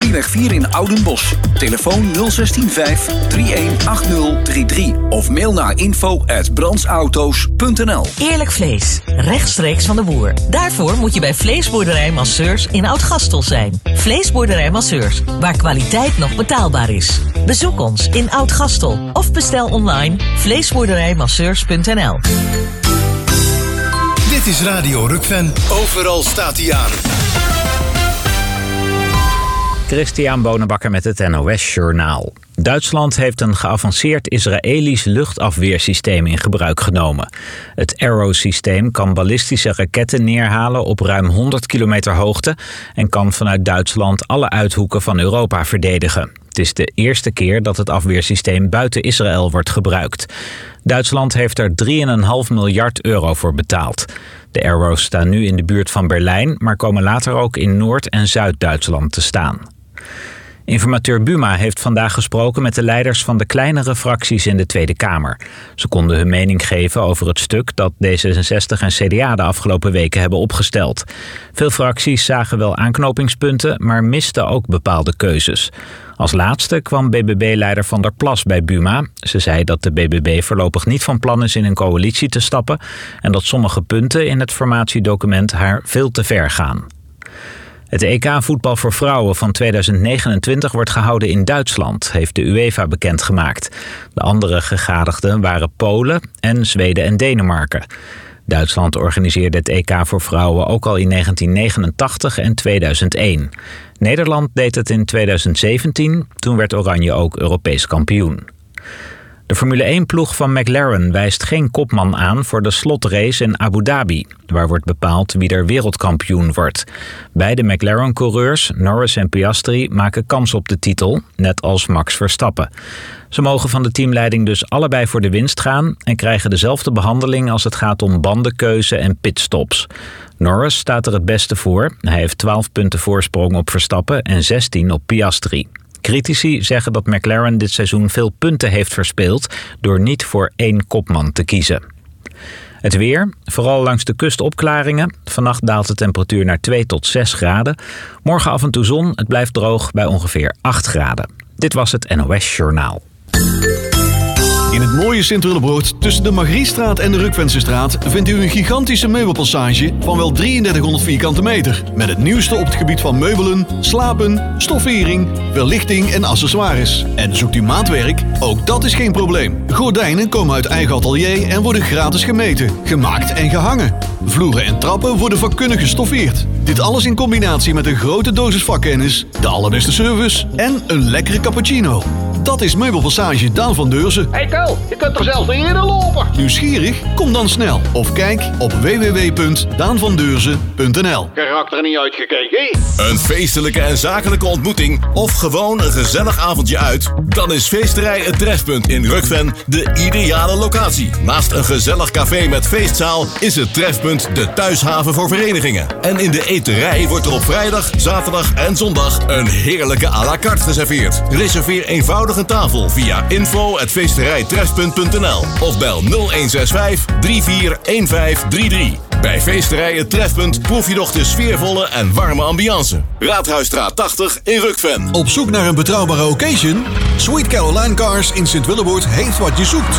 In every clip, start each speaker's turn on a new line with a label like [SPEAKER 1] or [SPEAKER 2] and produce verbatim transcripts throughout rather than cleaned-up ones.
[SPEAKER 1] Drieweg vier in Oudenbosch. Telefoon nul zes vijf drie een acht nul drie drie of mail naar info at brandsauto's punt n l.
[SPEAKER 2] Eerlijk vlees, rechtstreeks van de boer. Daarvoor moet je bij Vleesboerderij Masseurs in Oud-Gastel zijn. Vleesboerderij Masseurs, waar kwaliteit nog betaalbaar is. Bezoek ons in Oud-Gastel of bestel online vleesboerderijmasseurs punt n l.
[SPEAKER 3] Dit is Radio Rukven. Overal staat hij aan.
[SPEAKER 4] Christian Bonenbakker met het N O S-journaal. Duitsland heeft een geavanceerd Israëlisch luchtafweersysteem in gebruik genomen. Het Arrow-systeem kan ballistische raketten neerhalen op ruim honderd kilometer hoogte en kan vanuit Duitsland alle uithoeken van Europa verdedigen. Het is de eerste keer dat het afweersysteem buiten Israël wordt gebruikt. Duitsland heeft er drie komma vijf miljard euro voor betaald. De Arrows staan nu in de buurt van Berlijn, maar komen later ook in Noord- en Zuid-Duitsland te staan. Informateur Buma heeft vandaag gesproken met de leiders van de kleinere fracties in de Tweede Kamer. Ze konden hun mening geven over het stuk dat D zesenzestig en C D A de afgelopen weken hebben opgesteld. Veel fracties zagen wel aanknopingspunten, maar misten ook bepaalde keuzes. Als laatste kwam B B B-leider Van der Plas bij Buma. Ze zei dat de B B B voorlopig niet van plan is in een coalitie te stappen en dat sommige punten in het formatiedocument haar veel te ver gaan. Het E K-voetbal voor vrouwen van tweeduizend negenentwintig wordt gehouden in Duitsland, heeft de UEFA bekendgemaakt. De andere gegadigden waren Polen en Zweden en Denemarken. Duitsland organiseerde het E K voor vrouwen ook al in negentien negenentachtig en tweeduizend één. Nederland deed het in tweeduizend zeventien, toen werd Oranje ook Europees kampioen. De Formule één-ploeg van McLaren wijst geen kopman aan voor de slotrace in Abu Dhabi, waar wordt bepaald wie er wereldkampioen wordt. Beide McLaren-coureurs, Norris en Piastri, maken kans op de titel, net als Max Verstappen. Ze mogen van de teamleiding dus allebei voor de winst gaan en krijgen dezelfde behandeling als het gaat om bandenkeuze en pitstops. Norris staat er het beste voor. Hij heeft twaalf punten voorsprong op Verstappen en zestien op Piastri. Critici zeggen dat McLaren dit seizoen veel punten heeft verspeeld door niet voor één kopman te kiezen. Het weer, vooral langs de kust opklaringen. Vannacht daalt de temperatuur naar twee tot zes graden. Morgen af en toe zon, het blijft droog bij ongeveer acht graden. Dit was het N O S-journaal.
[SPEAKER 5] In het mooie Sint-Willebroord, tussen de Margriestraat en de Rukvensestraat, vindt u een gigantische meubelpassage van wel drieëndertighonderd vierkante meter. Met het nieuwste op het gebied van meubelen, slapen, stoffering, verlichting en accessoires. En zoekt u maatwerk? Ook dat is geen probleem. Gordijnen komen uit eigen atelier en worden gratis gemeten, gemaakt en gehangen. Vloeren en trappen worden vakkundig gestoffeerd. Dit alles in combinatie met een grote dosis vakkennis, de allerbeste service en een lekkere cappuccino. Dat is Meubelpassage Daan van Deurzen.
[SPEAKER 6] Hey Ko, je kunt er zelfs niet eerder lopen.
[SPEAKER 5] Nieuwsgierig? Kom dan snel of kijk op w w w punt daan van deurzen punt n l.
[SPEAKER 6] Karakter er niet uitgekeken.
[SPEAKER 3] Een feestelijke en zakelijke ontmoeting of gewoon een gezellig avondje uit? Dan is Feesterij Het Trefpunt in Rukven de ideale locatie. Naast een gezellig café met feestzaal is het Trefpunt de thuishaven voor verenigingen. En in de eterij wordt er op vrijdag, zaterdag en zondag een heerlijke à la carte geserveerd. Reserveer eenvoudig een tafel via info at feesterijtrefpunt punt n l of bel nul een zes vijf drie vier een vijf drie drie. Bij Feesterij Het Trefpunt proef je nog de sfeervolle en warme ambiance. Raadhuisstraat tachtig in Rukven.
[SPEAKER 5] Op zoek naar een betrouwbare occasion? Sweet Caroline Cars in Sint-Willebroord heeft wat je zoekt.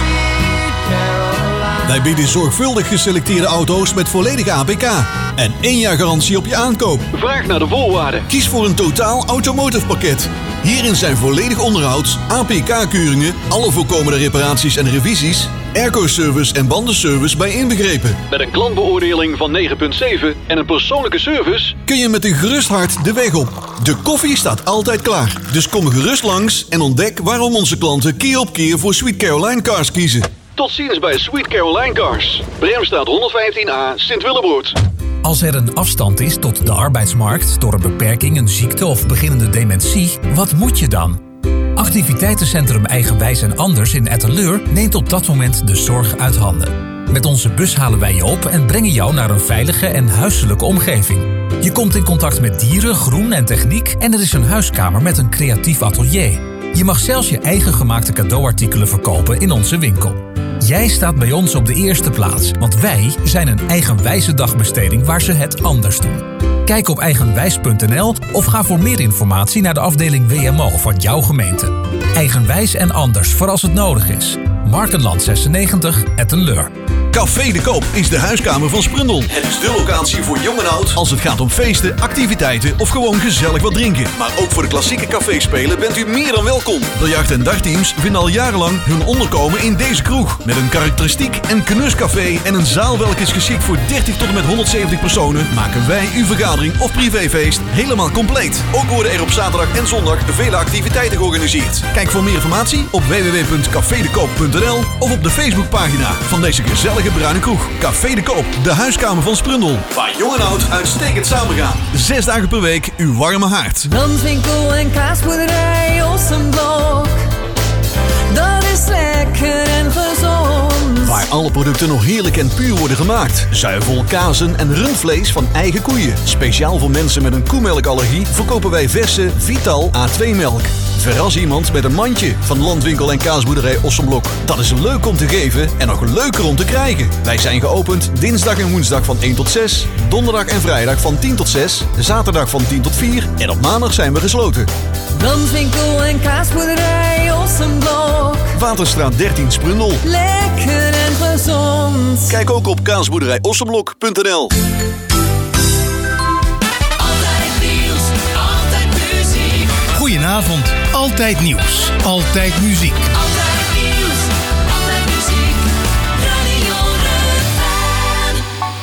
[SPEAKER 5] Wij bieden zorgvuldig geselecteerde auto's met volledige A P K en één jaar garantie op je aankoop.
[SPEAKER 6] Vraag naar de voorwaarden.
[SPEAKER 5] Kies voor een totaal automotive pakket. Hierin zijn volledig onderhoud, A P K-keuringen, alle voorkomende reparaties en revisies, airco-service en bandenservice bij inbegrepen.
[SPEAKER 6] Met een klantbeoordeling van negen komma zeven en een persoonlijke service
[SPEAKER 5] kun je met een gerust hart de weg op. De koffie staat altijd klaar. Dus kom gerust langs en ontdek waarom onze klanten keer op keer voor Sweet Caroline Cars kiezen.
[SPEAKER 6] Tot ziens bij Sweet Caroline Cars. Bremstraat honderdvijftien A, Sint-Willebroord.
[SPEAKER 7] Als er een afstand is tot de arbeidsmarkt door een beperking, een ziekte of beginnende dementie, wat moet je dan? Activiteitencentrum Eigenwijs en Anders in Etteleur neemt op dat moment de zorg uit handen. Met onze bus halen wij je op en brengen jou naar een veilige en huiselijke omgeving. Je komt in contact met dieren, groen en techniek en er is een huiskamer met een creatief atelier. Je mag zelfs je eigen gemaakte cadeauartikelen verkopen in onze winkel. Jij staat bij ons op de eerste plaats, want wij zijn een eigenwijze dagbesteding waar ze het anders doen. Kijk op eigenwijs punt n l of ga voor meer informatie naar de afdeling W M O van jouw gemeente. Eigenwijs en anders voor als het nodig is. Markenland zesennegentig, Etten-Leur.
[SPEAKER 5] Café de Koop is de huiskamer van Sprundel. Het is de locatie voor jong en oud als het gaat om feesten, activiteiten of gewoon gezellig wat drinken. Maar ook voor de klassieke caféspelen bent u meer dan welkom. Biljart- en dagteams vinden al jarenlang hun onderkomen in deze kroeg. Met een karakteristiek en knuscafé en een zaal welk is geschikt voor dertig tot en met honderdzeventig personen, maken wij uw vergadering of privéfeest helemaal compleet. Ook worden er op zaterdag en zondag vele activiteiten georganiseerd. Kijk voor meer informatie op w w w punt café de koop punt n l of op de Facebookpagina van deze gezellige bruine kroeg. Café de Koop, de huiskamer van Sprundel. Waar jong en oud uitstekend samengaan. Zes dagen per week uw warme haard.
[SPEAKER 8] Landwinkel en kaasboerderij Ossenblok. Dat is lekker en gezond.
[SPEAKER 5] Waar alle producten nog heerlijk en puur worden gemaakt. Zuivel, kazen en rundvlees van eigen koeien. Speciaal voor mensen met een koemelkallergie verkopen wij verse Vital A twee melk. Verras iemand met een mandje van Landwinkel en kaasboerderij Ossenblok. Dat is leuk om te geven en nog leuker om te krijgen. Wij zijn geopend dinsdag en woensdag van één tot zes. Donderdag en vrijdag van tien tot zes. Zaterdag van tien tot vier. En op maandag zijn we gesloten.
[SPEAKER 8] Landwinkel en kaasboerderij Ossenblok.
[SPEAKER 5] Waterstraat dertien Sprundel.
[SPEAKER 8] Lekker en gezond.
[SPEAKER 5] Kijk ook op kaasboerderij ossenblok punt n l.
[SPEAKER 9] Goedenavond. Altijd nieuws. Altijd muziek.
[SPEAKER 10] Altijd nieuws. Altijd muziek. Radio Rukven.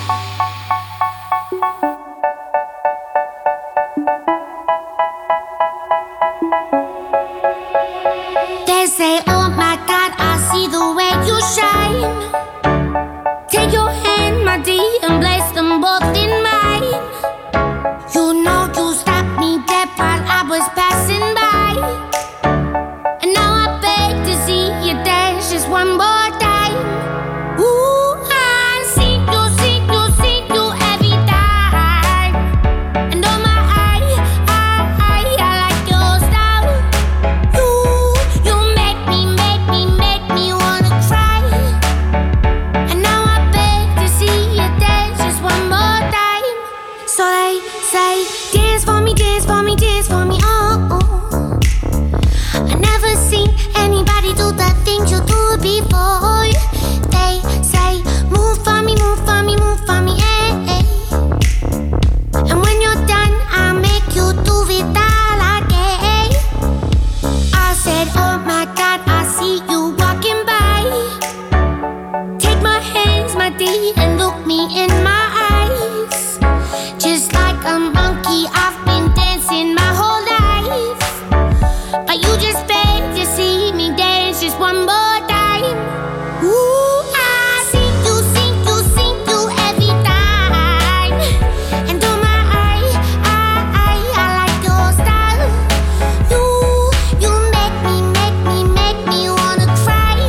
[SPEAKER 11] They say, oh my God, I see the way you shine. Take your hand, my dear, and place them both in mine. You know you stopped me dead while I was passing by. And now I beg to see you dance just one more time. Ooh, I see you, see you, see you every time. And oh my, I, I, I, I like your style. You, you make me, make me, make me wanna cry. And now I beg to see you dance just one more time. So they say, dance for me, dance for me, dance for me, oh, oh. I never seen anybody do the things you do before. They say, move for me, move for me, move for me, eh, eh. And when you're done, I'll make you do it all again. I said, oh my God, I see you walking by. Take my hands, my dear, and look me in my eyes. Just like a monkey, I've been dancing my whole life. But you just beg to see me dance just one more time. Ooh, I see you, see you, see you every time. And oh my, I, I, I, I like your style. You, you make me, make me, make me wanna cry.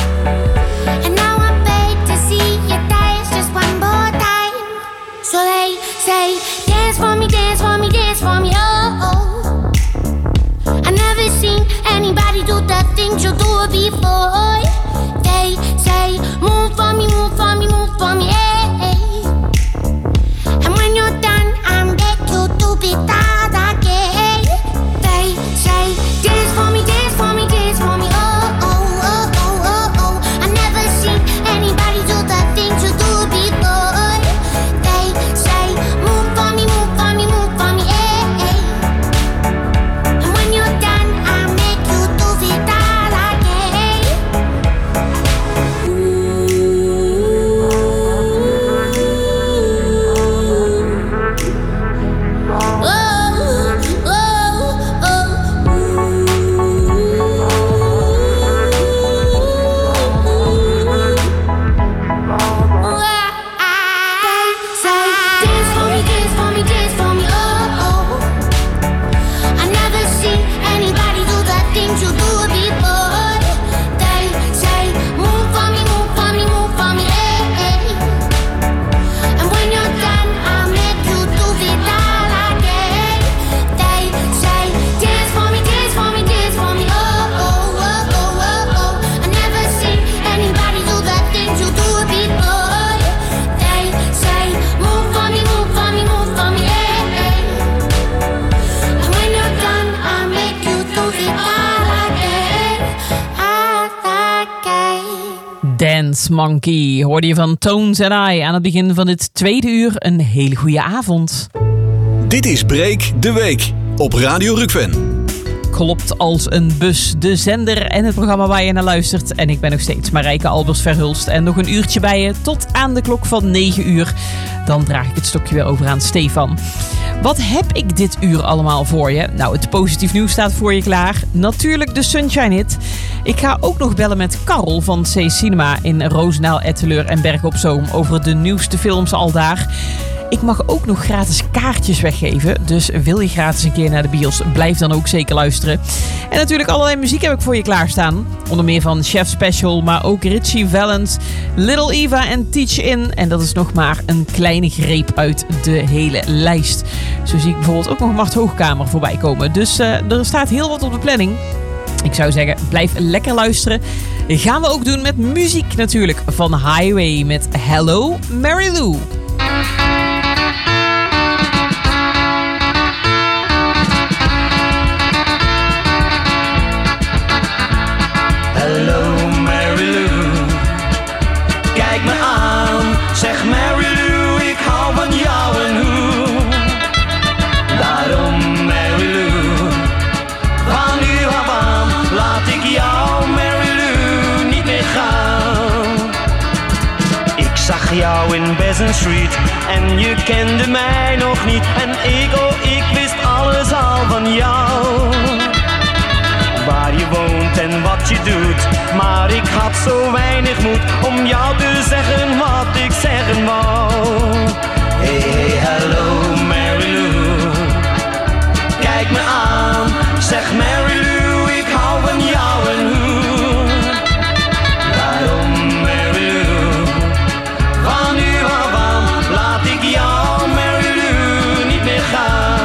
[SPEAKER 11] And now I beg to see you dance just one more time. So they say, dance for me, dance for me, dance for me, oh, oh. I never seen anybody do the things you do before. They say, move for me, move for me, move for me, eh, eh. And when you're done, I'm back you to be that again. They say, dance for me, dance for me, dance for me, oh, oh, oh, oh, oh, oh. I never seen anybody do the things you do before. They say, move for me, move for me, move for me, eh, eh. And when you're done, I'll make you do it all again. Ooh. Oh.
[SPEAKER 12] Dance Monkey hoorde je van Tones and I aan het begin van dit tweede uur. Een hele goede avond.
[SPEAKER 5] Dit is Break de Week op Radio Rukven.
[SPEAKER 12] Klopt als een bus. De zender en het programma waar je naar luistert. En ik ben nog steeds Marijke Albers Verhulst. En nog een uurtje bij je tot aan de klok van negen uur. Dan draag ik het stokje weer over aan Stefan. Wat heb ik dit uur allemaal voor je? Nou, het positief nieuws staat voor je klaar. Natuurlijk de Sunshine Hit. Ik ga ook nog bellen met Karel van C Cinema in Roosendaal, Etteleur en Bergen op Zoom over de nieuwste films al daar. Ik mag ook nog gratis kaartjes weggeven. Dus wil je gratis een keer naar de bios, blijf dan ook zeker luisteren. En natuurlijk allerlei muziek heb ik voor je klaarstaan. Onder meer van Chef Special, maar ook Richie Valens, Little Eva en Teach In. En dat is nog maar een kleine greep uit de hele lijst. Zo zie ik bijvoorbeeld ook nog Mart Hoogkamer voorbij komen. Dus uh, er staat heel wat op de planning. Ik zou zeggen, blijf lekker luisteren. Gaan we ook doen met muziek natuurlijk. Van Highway met Hello Mary Lou.
[SPEAKER 13] Hallo Mary Lou, kijk me aan, zeg Mary Lou, ik hou van jou en hoe. Daarom Mary Lou, van nu af aan laat ik jou Mary Lou niet meer gaan. Ik zag jou in Besant Street en je kende mij nog niet. En ik, oh ik wist alles al van jou. Waar je woont en wat je doet, maar ik had zo weinig moed om jou te zeggen wat ik zeggen wou. Hey, hey, hallo Mary Lou, kijk me aan, zeg Mary Lou, ik hou van jou en hoe. Daarom Mary Lou, van nu af aan laat ik jou Mary Lou niet meer gaan.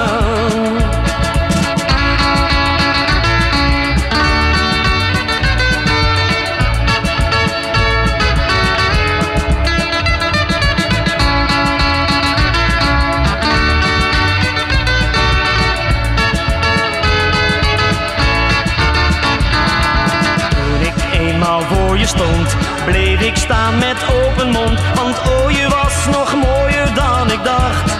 [SPEAKER 13] Voor je stond, bleef ik staan met open mond, want oh je was nog mooier dan ik dacht.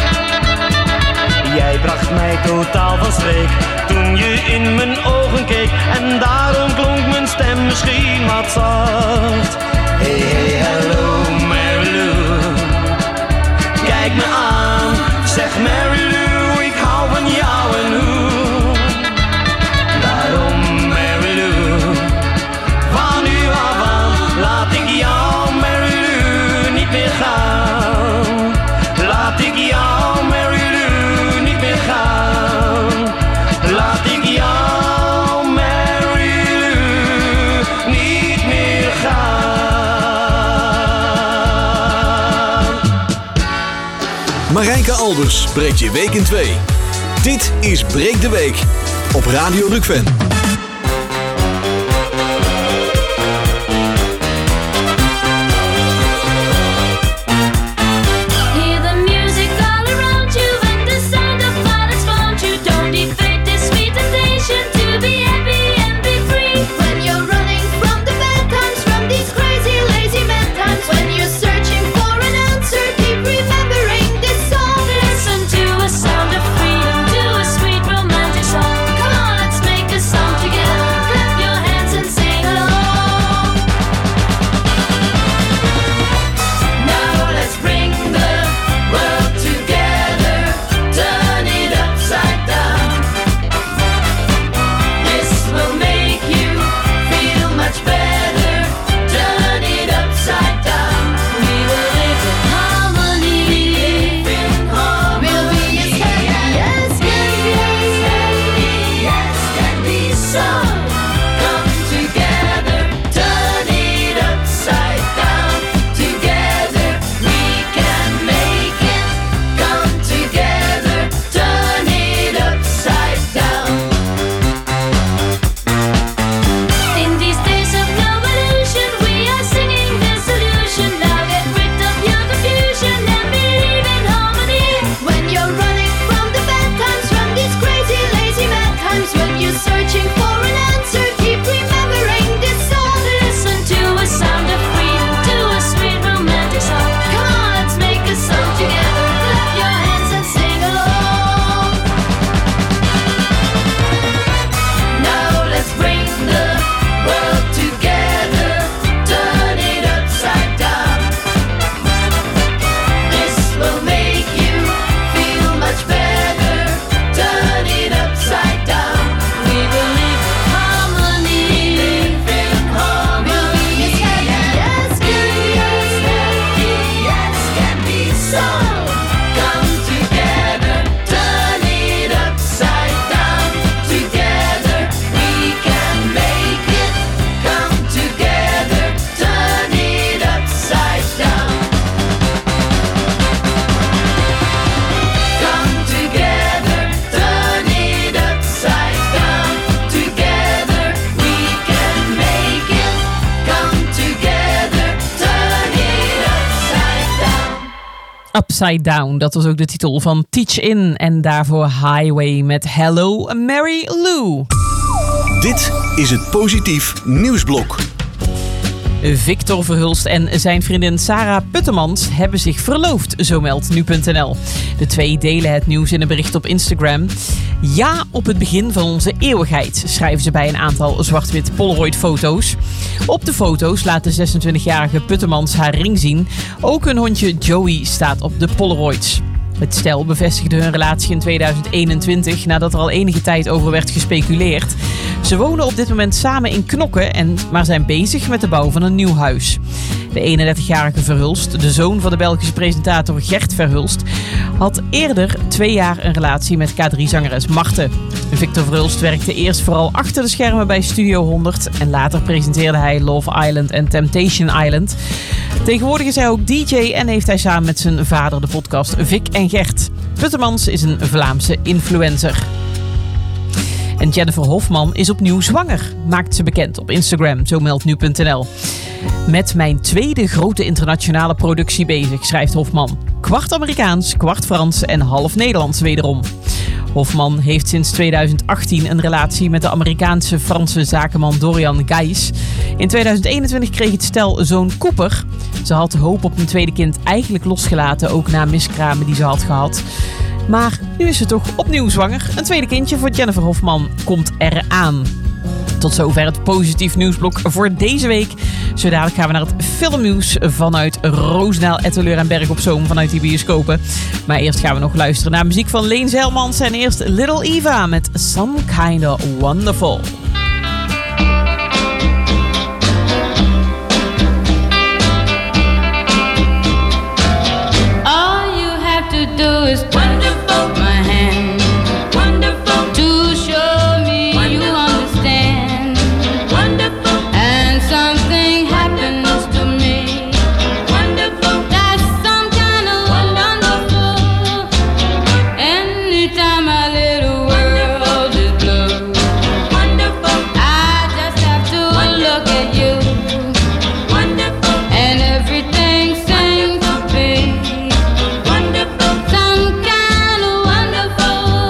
[SPEAKER 13] Jij bracht mij totaal van streek toen je in mijn ogen keek en daarom klonk mijn stem misschien wat zacht. Hey hey hallo Mary Lou, kijk me aan, zeg Mary Lou, ik hou van jou en hoe. Daarom Mary Lou, van nu af aan laat ik jou Mary Lou niet meer gaan. Laat ik jou Mary Lou niet meer gaan. Laat ik jou Mary Lou niet meer gaan.
[SPEAKER 5] Marijke Albers breekt je week in twee. Dit is Breek de Week op Radio Rukven.
[SPEAKER 10] Sound of freedom, do a sweet romantic song. Come on, let's make a song.
[SPEAKER 12] Upside Down, dat was ook de titel van Teach In. En daarvoor Highway met Hello Mary Lou.
[SPEAKER 5] Dit is het Positief Nieuwsblok.
[SPEAKER 12] Victor Verhulst en zijn vriendin Sarah Puttemans hebben zich verloofd, zo meldt nu punt n l. De twee delen het nieuws in een bericht op Instagram. Ja, op het begin van onze eeuwigheid, schrijven ze bij een aantal zwart-wit Polaroid-foto's. Op de foto's laat de zesentwintigjarige Puttemans haar ring zien. Ook hun hondje Joey staat op de Polaroids. Het stel bevestigde hun relatie in tweeduizend eenentwintig nadat er al enige tijd over werd gespeculeerd. Ze wonen op dit moment samen in Knokke, en, maar zijn bezig met de bouw van een nieuw huis. De eenendertigjarige Verhulst, de zoon van de Belgische presentator Gert Verhulst, had eerder twee jaar een relatie met K drie-zangeres Marten. Victor Verhulst werkte eerst vooral achter de schermen bij Studio honderd en later presenteerde hij Love Island en Temptation Island. Tegenwoordig is hij ook D J en heeft hij samen met zijn vader de podcast Vic en Gert. Puttemans is een Vlaamse influencer. En Jennifer Hofman is opnieuw zwanger, maakt ze bekend op Instagram, zo meldt nu punt n l. Met mijn tweede grote internationale productie bezig, schrijft Hofman. Kwart Amerikaans, kwart Frans en half Nederlands wederom. Hofman heeft sinds tweeduizend achttien een relatie met de Amerikaanse Franse zakenman Dorian Gijs. In tweeduizend eenentwintig kreeg het stel zoon Cooper. Ze had hoop op een tweede kind eigenlijk losgelaten, ook na miskramen die ze had gehad. Maar nu is ze toch opnieuw zwanger. Een tweede kindje voor Jennifer Hofman komt eraan. Tot zover het positief nieuwsblok voor deze week. Zo dadelijk gaan we naar het filmnieuws vanuit Roosendaal, Etteleur en Berg op Zoom, vanuit die bioscopen. Maar eerst gaan we nog luisteren naar muziek van Leen Zijlmans en eerst Little Eva met Some Kinda Wonderful.
[SPEAKER 11] All you have to do is wonderful my hand, wonderful to show me wonderful. You understand, wonderful, and something happens to me, wonderful. That's some kind of wonderful. Anytime my little world is blue, wonderful. I just have to wonderful. Look at you, wonderful, and everything seems to be wonderful. Some kind of wonderful.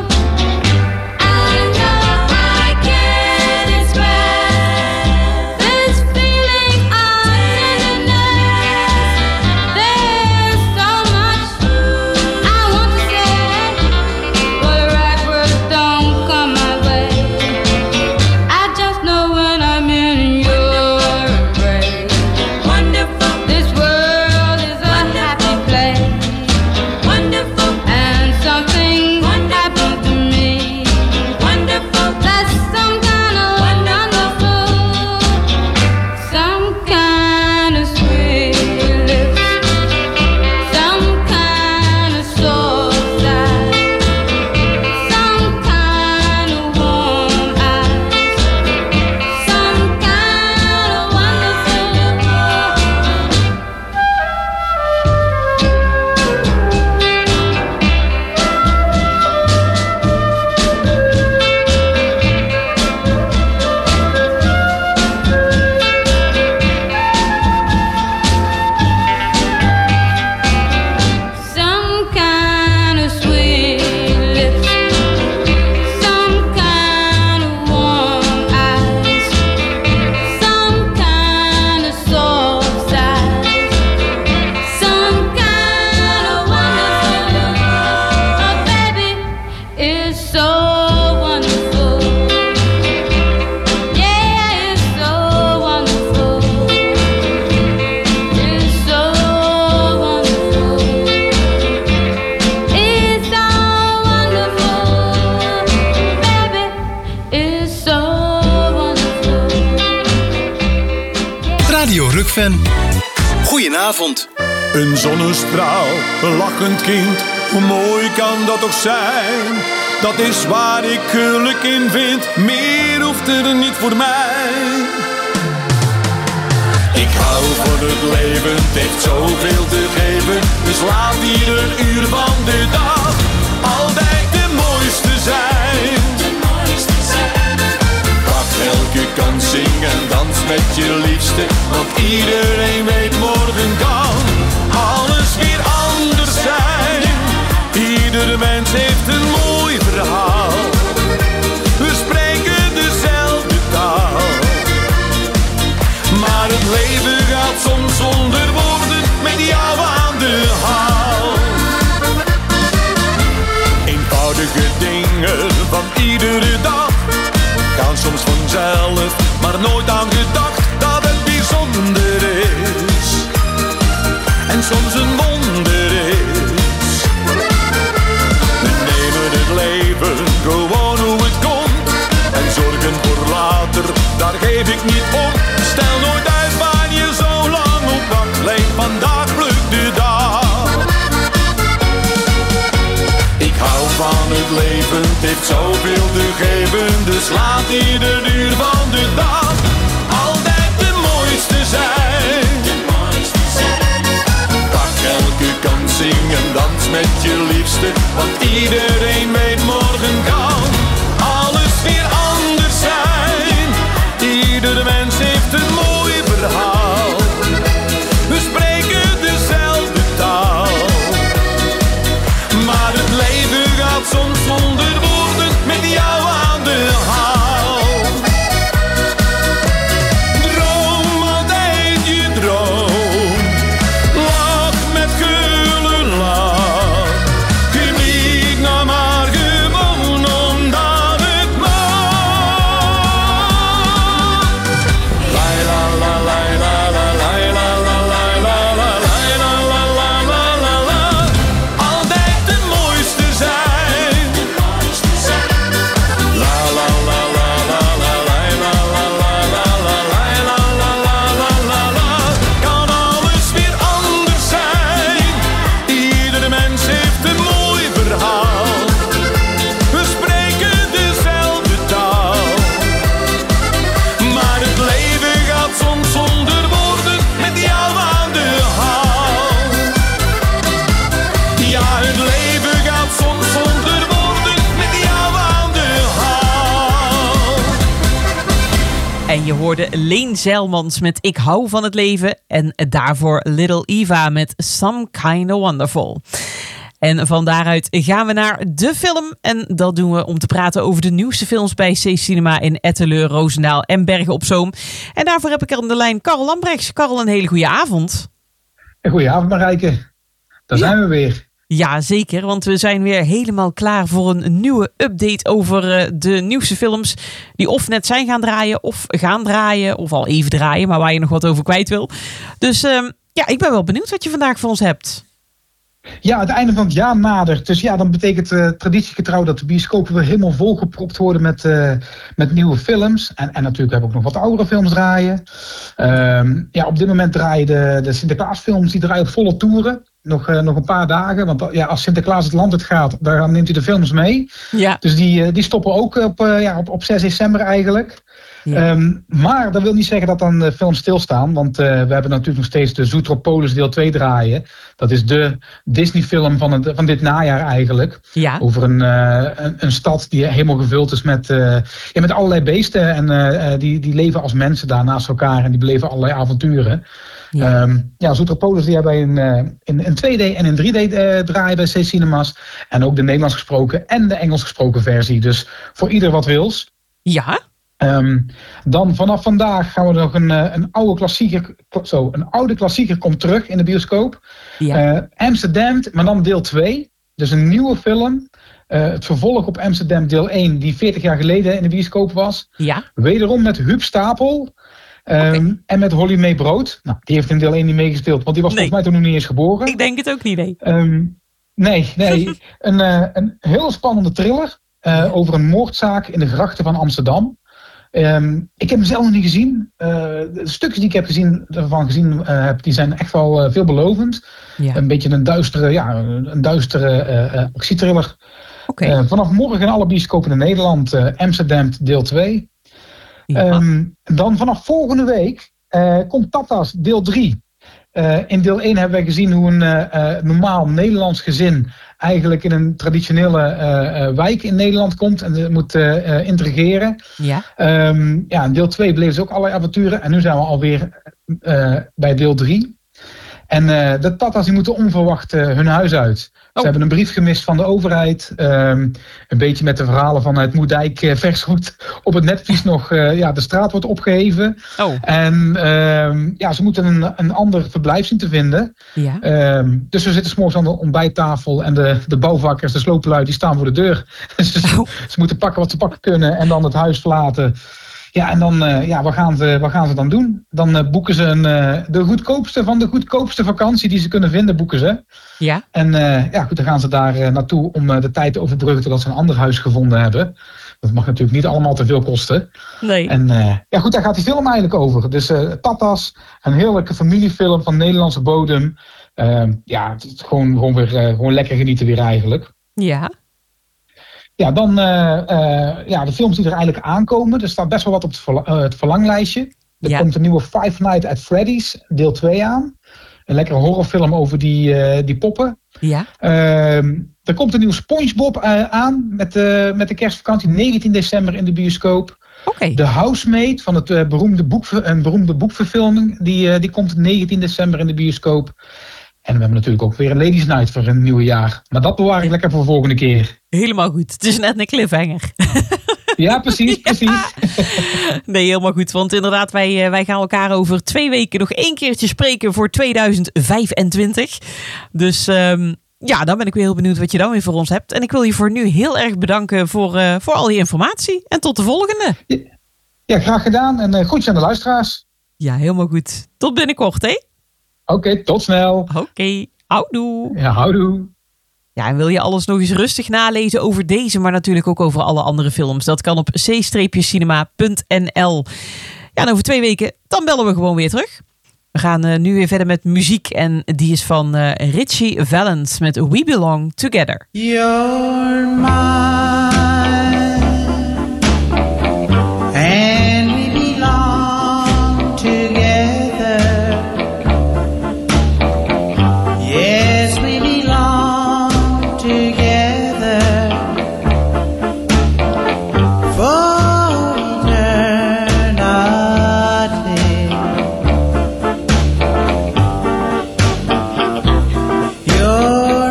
[SPEAKER 11] I know I can't express this feeling of tenderness. There's so much I want to say, but the right words don't come my way. I just know when I'm in your embrace, wonderful. This world is a happy place, wonderful, and something happened to me, wonderful. That's some kind of wonderful, some kind of sweet lips, some kind of soft eyes, some kind of warm eyes, some kind of wonderful. Some kind of sweet lips, some kind of warm eyes, some kind of soft eyes, some kind of wonderful. Oh, baby, it's so wonderful. Yeah, it's so wonderful. It's so wonderful. It's so wonderful, baby. It's so wonderful.
[SPEAKER 9] Radio Rukven. Goedenavond.
[SPEAKER 14] Een zonnestraal, een lachend kind, hoe mooi kan dat toch zijn? Dat is waar ik geluk in vind, meer hoeft er niet voor mij. Ik hou van het leven, het heeft zoveel te geven, dus laat ieder uur van de dag altijd de mooiste zijn. Pak elke kans, zing en dans met je liefste, want iedereen weet morgen kan alles weer anders Iedere mens heeft een mooi verhaal. We spreken dezelfde taal. Maar het leven gaat soms zonder woorden met jou aan de haal. Eenvoudige dingen van iedere dag gaan soms vanzelf, maar nooit aan gedacht dat het bijzonder is. En soms een wonder is. We nemen het leven gewoon hoe het komt. En zorgen voor later, daar geef ik niet om. Stel nooit uit waar je zo lang op wacht. Leef vandaag, pluk de dag. Ik hou van het leven, het heeft zoveel te geven. Dus laat ieder uur van de dag altijd de mooiste zijn. Pak elke kans, zing en dans met je liefste. Want iedereen weet morgen kan alles weer anders zijn. Iedere mens heeft een mooi verhaal. We spreken dezelfde taal. Maar het leven gaat soms zonder woorden met jou aan de haal. Droom altijd je droom. Lach met gullenlach. Geniet nou maar gewoon omdat het mag. La la la la la la la la la la la la la la la la la la. Altijd de mooiste zijn. La la la la la la la la la la la la la la la la la la. Kan alles weer anders zijn. Iedere mens heeft een mooi verhaal. We spreken dezelfde taal. Maar het leven gaat soms zonder woorden met jou aan de haal. Ja, het leven gaat soms zonder woorden met jou aan de haal.
[SPEAKER 12] En je hoorde Leen Zijlmans met Ik hou van het leven. En daarvoor Little Eva met Some Kinda Wonderful. En van daaruit gaan we naar de film. En dat doen we om te praten over de nieuwste films bij C-Cinema in Etteleur, Roosendaal en Bergen op Zoom. En daarvoor heb ik aan de lijn Karel Lambrechts. Karel, een hele goede avond.
[SPEAKER 15] Goedenavond Marijke. Daar zijn we weer.
[SPEAKER 12] Ja, zeker. Want we zijn weer helemaal klaar voor een nieuwe update over uh, de nieuwste films. Die of net zijn gaan draaien, of gaan draaien, of al even draaien. Maar waar je nog wat over kwijt wil. Dus uh, ja, ik ben wel benieuwd wat je vandaag voor ons hebt.
[SPEAKER 15] Ja, het einde van het jaar nadert. Dus ja, dan betekent uh, traditiegetrouw dat de bioscopen weer helemaal volgepropt worden met, uh, met nieuwe films. En, en natuurlijk hebben we ook nog wat oudere films draaien. Um, ja, op dit moment draaien de, de Sinterklaasfilms, die draaien op volle toeren. Nog, uh, nog een paar dagen, want ja, als Sinterklaas het land uit gaat, dan neemt hij de films mee. Ja. Dus die, uh, die stoppen ook op, uh, ja, op, op zes december eigenlijk. Ja. Um, maar dat wil niet zeggen dat dan de films stilstaan. Want uh, we hebben natuurlijk nog steeds de Zootropolis deel twee draaien. Dat is de Disney-film van, het, van dit najaar eigenlijk. Ja. Over een, uh, een, een stad die helemaal gevuld is met, uh, ja, met allerlei beesten. En uh, die, die leven als mensen daar naast elkaar. En die beleven allerlei avonturen. Ja, um, ja Zootropolis die hebben wij in, uh, in, in twee D en in drie D uh, draaien bij C-Cinemas. En ook de Nederlands gesproken en de Engels gesproken versie. Dus voor ieder wat wils. Ja. Um, dan vanaf vandaag gaan we nog een, een oude klassieker. Zo, een oude klassieker komt terug in de bioscoop. Ja. Uh, Amsterdam, maar dan deel twee. Dus een nieuwe film. Uh, het vervolg op Amsterdam deel één, die veertig jaar geleden in de bioscoop was. Ja. Wederom met Huub Stapel. Um, okay. En met Holly May Brood. Nou, die heeft in deel één niet meegespeeld, want die was nee. volgens mij toen nog niet eens geboren.
[SPEAKER 12] Ik denk het ook niet, nee.
[SPEAKER 15] Um, nee, nee. een, uh, een heel spannende thriller uh, over een moordzaak in de grachten van Amsterdam. Um, ik heb hem zelf nog niet gezien. Uh, de stukjes die ik heb gezien, ervan gezien uh, heb, die zijn echt wel uh, veelbelovend. Ja. Een beetje een duistere, ja, een duistere uh, uh, actietriller. Okay. Uh, vanaf morgen in alle bioscopen in Nederland, uh, Amsterdam deel twee. Ja. Um, dan vanaf volgende week uh, komt Tata's deel drie. Uh, in deel één hebben wij gezien hoe een uh, uh, normaal Nederlands gezin eigenlijk in een traditionele uh, uh, wijk in Nederland komt en uh, moet uh, uh, integreren. Ja. Um, ja, in deel twee bleven ze ook allerlei avonturen en nu zijn we alweer uh, bij deel drie. En uh, de Tata's die moeten onverwacht uh, hun huis uit. Ze
[SPEAKER 12] Oh.
[SPEAKER 15] hebben een brief gemist van de overheid. Um, een beetje met de verhalen van het Moerdijk uh, versgoed op het netvlies nog uh, ja, de straat wordt opgeheven.
[SPEAKER 12] Oh.
[SPEAKER 15] En um, ja, ze moeten een, een ander verblijf zien te vinden.
[SPEAKER 12] Ja.
[SPEAKER 15] Um, dus we zitten 's morgens aan de ontbijttafel en de, de bouwvakkers, de slopenlui, die staan voor de deur. Dus ze,
[SPEAKER 12] Oh.
[SPEAKER 15] ze moeten pakken wat ze pakken kunnen en dan het huis verlaten. Ja, en dan, uh, ja, wat gaan ze, wat gaan ze dan doen? Dan uh, boeken ze een, uh, de goedkoopste van de goedkoopste vakantie die ze kunnen vinden, boeken ze.
[SPEAKER 12] Ja.
[SPEAKER 15] En uh, ja, goed, dan gaan ze daar uh, naartoe om uh, de tijd te overbruggen totdat ze een ander huis gevonden hebben. Dat mag natuurlijk niet allemaal te veel kosten.
[SPEAKER 12] Nee.
[SPEAKER 15] En uh, ja, goed, daar gaat die film eigenlijk over. Dus uh, Tata's, een heerlijke familiefilm van Nederlandse bodem. Uh, ja, het is gewoon, gewoon weer uh, gewoon lekker genieten weer eigenlijk.
[SPEAKER 12] Ja.
[SPEAKER 15] Ja, dan uh, uh, ja, de films die er eigenlijk aankomen. Er staat best wel wat op het, verla- uh, het verlanglijstje. Er
[SPEAKER 12] Ja.
[SPEAKER 15] komt een nieuwe Five Nights at Freddy's, deel twee aan. Een lekkere horrorfilm over die, uh, die poppen.
[SPEAKER 12] Ja.
[SPEAKER 15] Uh, er komt een nieuwe SpongeBob uh, aan met, uh, met de kerstvakantie. negentien december in de bioscoop.
[SPEAKER 12] Oké. Okay.
[SPEAKER 15] De Housemaid van het uh, beroemde, boek, een beroemde boekverfilming. Die, uh, die komt negentien december in de bioscoop. En we hebben natuurlijk ook weer een Ladies Night voor een nieuw jaar. Maar dat bewaar ik lekker voor de volgende keer.
[SPEAKER 12] Helemaal goed. Het is net een cliffhanger.
[SPEAKER 15] Ja, precies, precies.
[SPEAKER 12] Nee, helemaal goed. Want inderdaad, wij, wij gaan elkaar over twee weken nog één keertje spreken voor tweeduizend vijfentwintig. Dus um, ja, dan ben ik weer heel benieuwd wat je dan weer voor ons hebt. En ik wil je voor nu heel erg bedanken voor, uh, voor al die informatie. En tot de volgende.
[SPEAKER 15] Ja, ja graag gedaan. En uh, groetjes aan de luisteraars.
[SPEAKER 12] Ja, helemaal goed. Tot binnenkort, hè?
[SPEAKER 15] Oké, okay, tot snel.
[SPEAKER 12] Oké, okay. houdoe.
[SPEAKER 15] Ja, houdoe.
[SPEAKER 12] Ja, en wil je alles nog eens rustig nalezen over deze, maar natuurlijk ook over alle andere films? Dat kan op c cinema punt n l. Ja, en over twee weken, dan bellen we gewoon weer terug. We gaan uh, nu weer verder met muziek en die is van uh, Richie Valens met We Belong Together.
[SPEAKER 16] You're mine and we belong together. Yes, we belong together for eternity. You're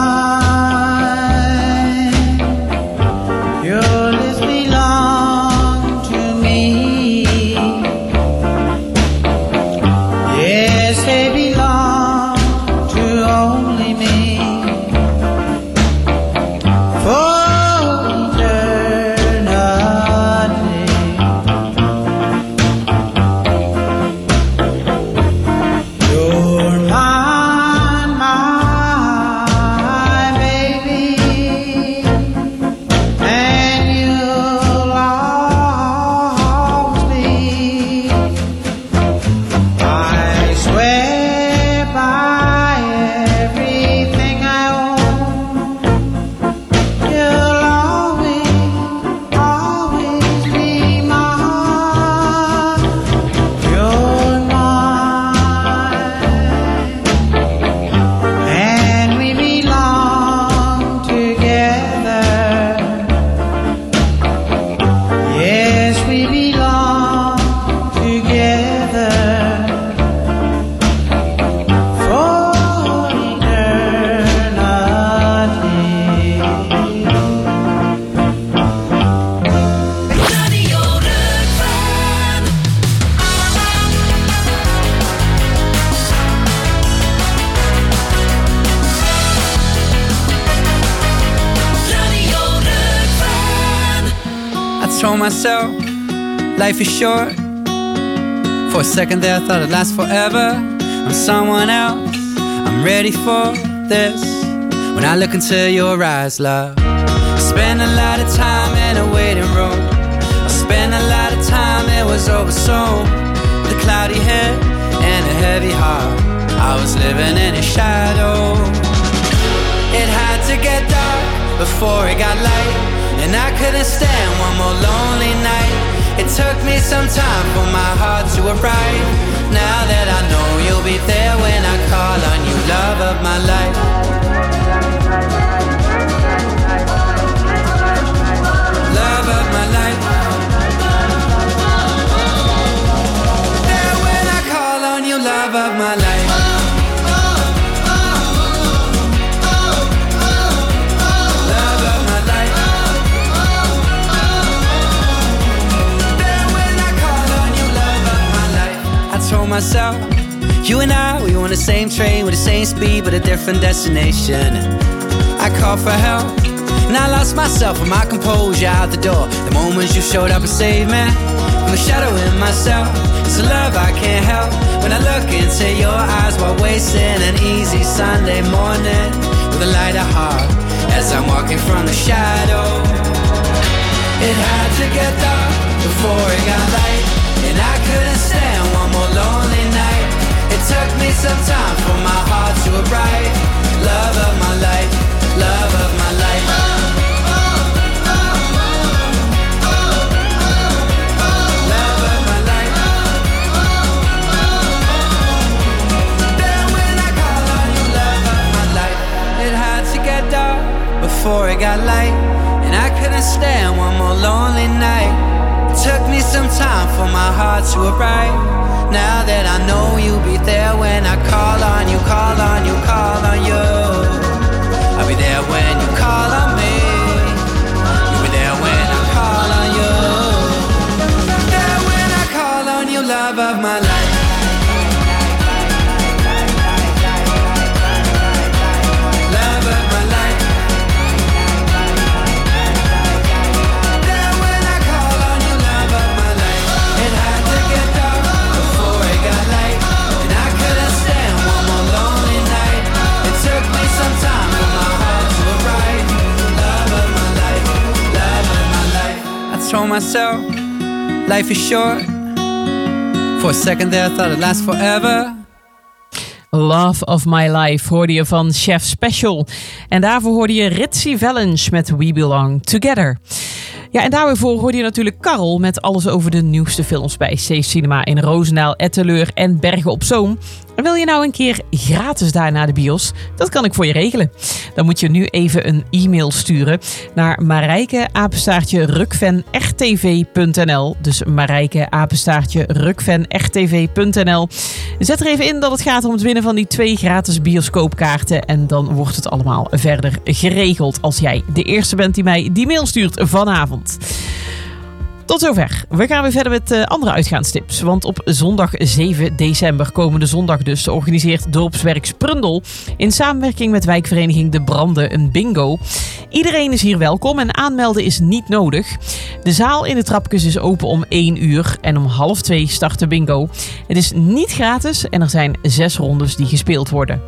[SPEAKER 16] mine, your lips belong to me. Yes, they belong to only me. For eternity. You're mine, my baby, and you'll always be. I swear by everything I own, you'll always, always be mine. You're mine, and we belong together. Yes, we belong together for eternity.
[SPEAKER 10] Radio Rukven. Radio Rukven.
[SPEAKER 17] I told myself life is short. For a second there I thought it'd last forever. I'm someone else, I'm ready for this. When I look into your eyes, love, I spend a lot of time in a waiting room. I spent a lot of time, it was over soon. With a cloudy head and a heavy heart, I was living in a shadow. It had to get dark before it got light, and I couldn't stand one more lonely night. It took me some time for my heart to arrive. Now that I know you'll be there when I call on you, love of my life. Love of my life. There when I call on you, love of my life. myself, you and I, we on the same train with the same speed but a different destination. I called for help and I lost myself and my composure out the door. The moment you showed up and saved me from the shadow in myself. It's a love I can't help when I look into your eyes while wasting an easy Sunday morning with a lighter heart as I'm walking from the shadow. It had to get dark before it got light, and I couldn't stand one more lonely night. It took me some time for my heart to arrive. Love of my life, love of my life. Love of my life. Then when I call on you, love of my life. It had to get dark before it got light, and I couldn't stand one more lonely night. It took me some time for my heart to arrive. Now that I know you'll be there when I call on you, call on you, call on you. I'll be there when you call on me. You'll be there when I call on you. There when I call on you, love of my life. Love of my life. There when I call on you, love of my life. It had to get dark before it got light, and I couldn't stand one more lonely night. It took me some time for my heart to arrive. Love of my life, love of my life. I told myself, life is short. For a second there I thought it'd last forever.
[SPEAKER 12] Love of My Life hoorde je van Chef Special. En daarvoor hoorde je Ritzy Valens met We Belong Together. Ja, en daarvoor hoorde je natuurlijk Karel met alles over de nieuwste films bij C Cinema in Roosendaal, Etteleur en Bergen op Zoom. En wil je nou een keer gratis daar naar de bios? Dat kan ik voor je regelen. Dan moet je nu even een e-mail sturen naar marijke apenstaartje rukven r t v punt n l. Dus marijke apenstaartje rukven r t v punt n l. Zet er even in dat het gaat om het winnen van die twee gratis bioscoopkaarten. En dan wordt het allemaal verder geregeld als jij de eerste bent die mij die mail stuurt vanavond. Tot zover. We gaan weer verder met uh, andere uitgaanstips. Want op zondag zeven december, komende zondag dus, organiseert Dorpswerk Sprundel in samenwerking met wijkvereniging De Branden een bingo. Iedereen is hier welkom en aanmelden is niet nodig. De zaal in de Trapkes is open om één uur en om half twee start de bingo. Het is niet gratis en er zijn zes rondes die gespeeld worden.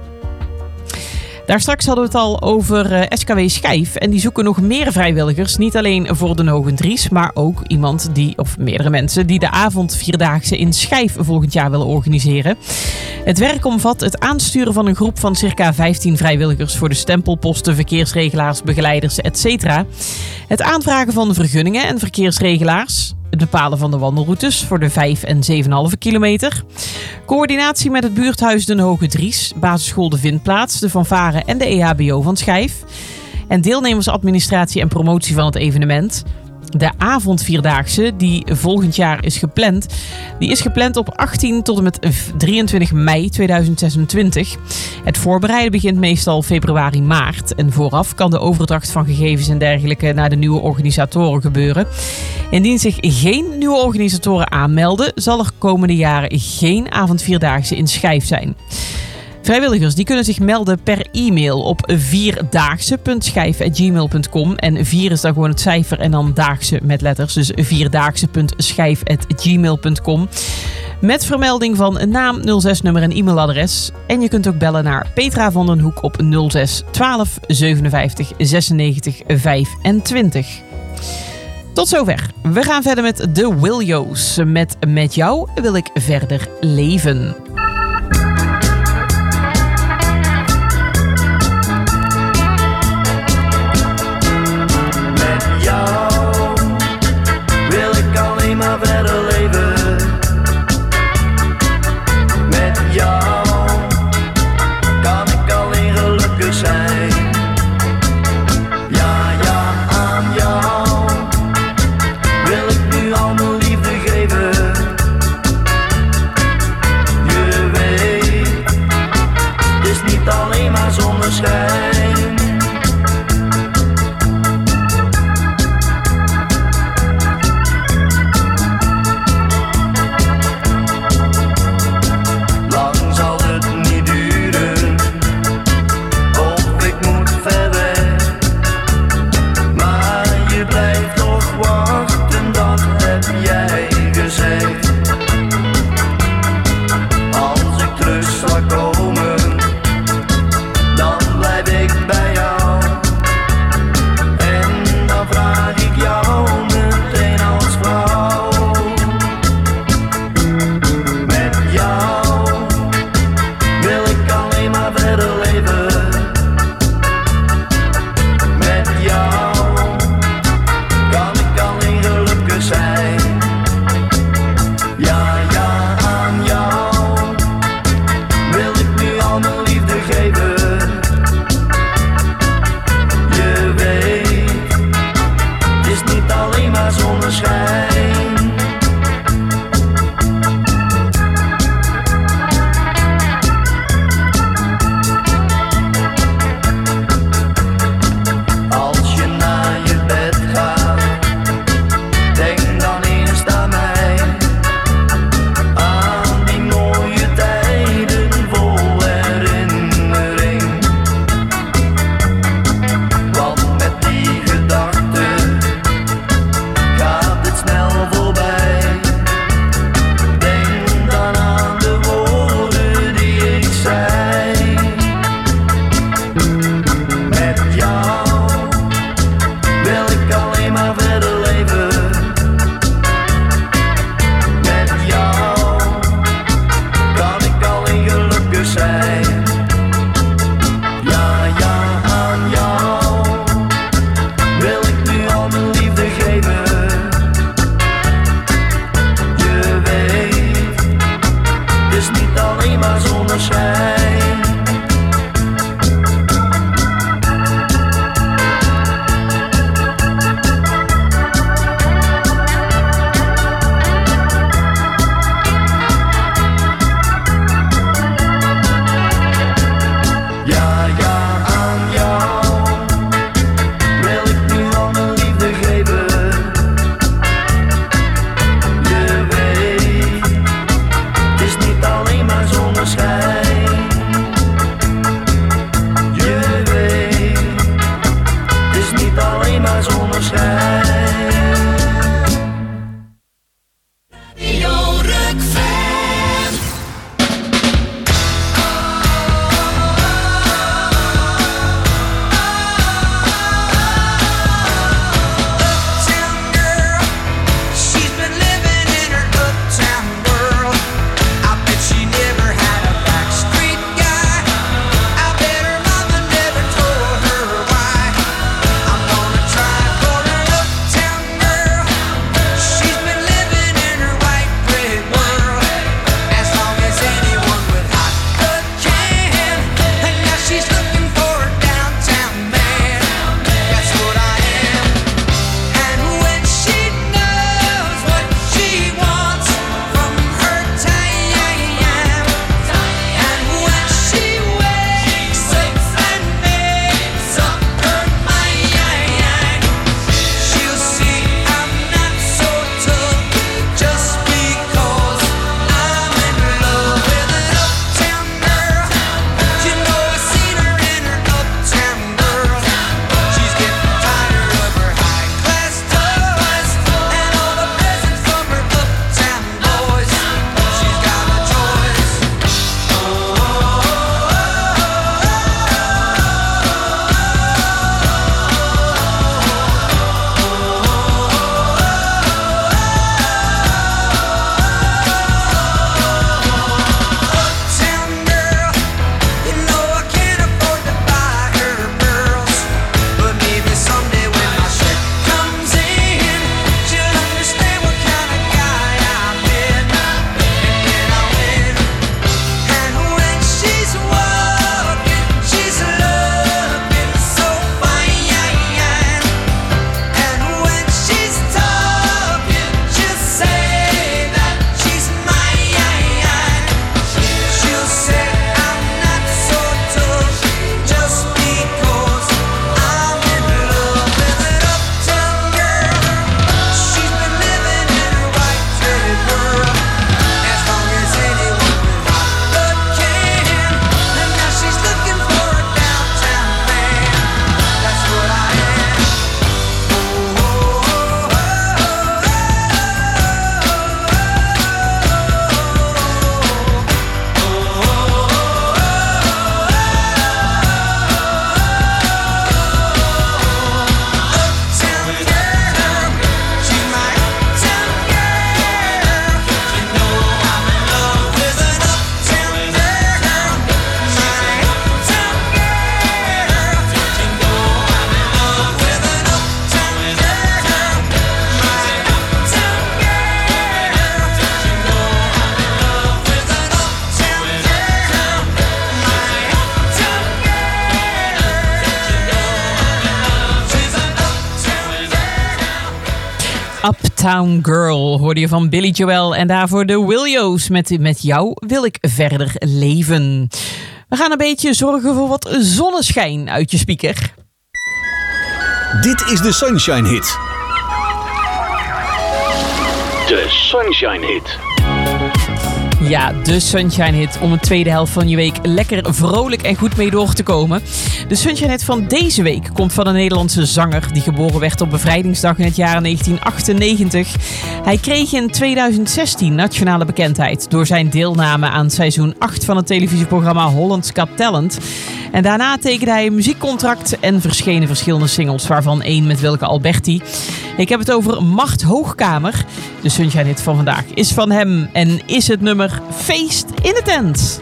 [SPEAKER 12] Daar straks hadden we het al over uh, S K W Schijf. En die zoeken nog meer vrijwilligers. Niet alleen voor de Hogendries, maar ook iemand die, of meerdere mensen, die de avondvierdaagse in Schijf volgend jaar willen organiseren. Het werk omvat het aansturen van een groep van circa vijftien vrijwilligers voor de stempelposten, verkeersregelaars, begeleiders, et cetera. Het aanvragen van vergunningen en verkeersregelaars. Het bepalen van de wandelroutes voor de vijf en zeven komma vijf kilometer. Coördinatie met het buurthuis Den Hoge Dries, basisschool De Vindplaats, de Fanfare en de E H B O van Schijf. En deelnemersadministratie en promotie van het evenement. De avondvierdaagse, die volgend jaar is gepland, die is gepland op achttien tot en met drieëntwintig mei tweeduizend zesentwintig. Het voorbereiden begint meestal februari, maart. En vooraf kan de overdracht van gegevens en dergelijke naar de nieuwe organisatoren gebeuren. Indien zich geen nieuwe organisatoren aanmelden, zal er komende jaren geen avondvierdaagse in Schijf zijn. Vrijwilligers die kunnen zich melden per e-mail op vierdaagse punt schijf punt gmail punt com. En vier is dan gewoon het cijfer en dan daagse met letters. Dus vierdaagse punt schijf punt gmail punt com. Met vermelding van een naam, nul zes nummer en e-mailadres. En je kunt ook bellen naar Petra van den Hoek op nul zes twaalf zevenenvijftig zesennegentig vijfentwintig. Tot zover. We gaan verder met de Wiljo's. Met Met jou wil ik verder leven.
[SPEAKER 18] Verder leven met jou, kan ik alleen gelukkig zijn. Ja, ja, aan jou wil ik nu al mijn liefde geven. Je
[SPEAKER 12] Uptown Girl hoorde je van Billy Joel en daarvoor de Willios met Met jou wil ik verder leven. We gaan een beetje zorgen voor wat zonneschijn uit je speaker.
[SPEAKER 5] Dit is de Sunshine Hit.
[SPEAKER 6] De Sunshine Hit.
[SPEAKER 12] Ja, de Sunshine Hit om een tweede helft van je week lekker vrolijk en goed mee door te komen. De Sunshine Hit van deze week komt van een Nederlandse zanger die geboren werd op Bevrijdingsdag in het jaar negentien achtennegentig. Hij kreeg in tweeduizend zestien nationale bekendheid door zijn deelname aan seizoen acht van het televisieprogramma Holland's Got Talent. En daarna tekende hij een muziekcontract en verschenen verschillende singles, waarvan één met Wilke Alberti. Ik heb het over Mart Hoogkamer. De Sunshine Hit van vandaag is van hem en is het nummer Feest in de Tent.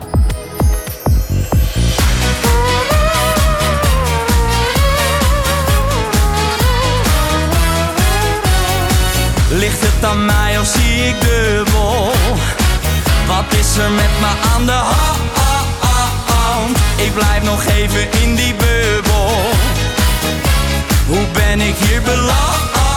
[SPEAKER 13] Ligt het aan mij of zie ik dubbel? Wat is er met me aan de hand? Ik blijf nog even in die bubbel. Hoe ben ik hier beland?